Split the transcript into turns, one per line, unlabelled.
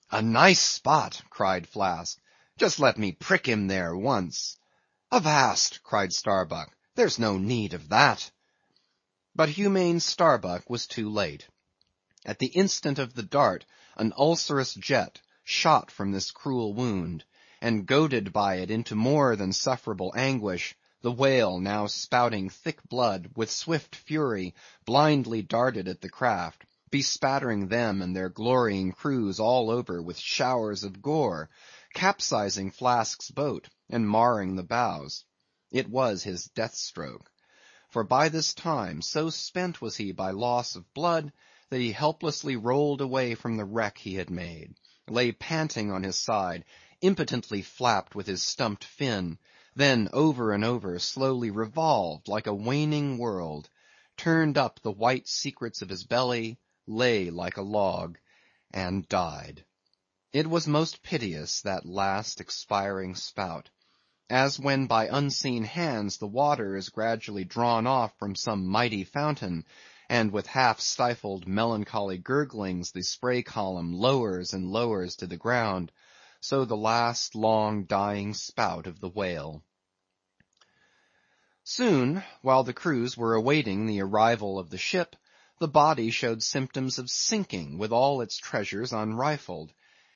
"A nice spot!" cried Flask. "Just let me prick him there once." "Avast!" cried Starbuck, "there's no need of that." But humane Starbuck was too late. At the instant of the dart an ulcerous jet shot from this cruel wound, and goaded by it into more than sufferable anguish, the whale, now spouting thick blood, with swift fury, blindly darted at the craft, bespattering them and their glorying crews all over with showers of gore, capsizing Flask's boat, and marring the bows. It was his death stroke. For by this time, so spent was he by loss of blood, that he helplessly rolled away from the wreck he had made, lay panting on his side, impotently flapped with his stumped fin, then over and over slowly revolved like a waning world, turned up the white secrets of his belly, lay like a log, and died. It was most piteous, that last expiring spout. As when by unseen hands the water is gradually drawn off from some mighty fountain, and with half stifled melancholy gurglings the spray column lowers and lowers to the ground, so the last long dying spout of the whale. Soon, while the crews were awaiting the arrival of the ship, the body showed symptoms of sinking with all its treasures unrifled.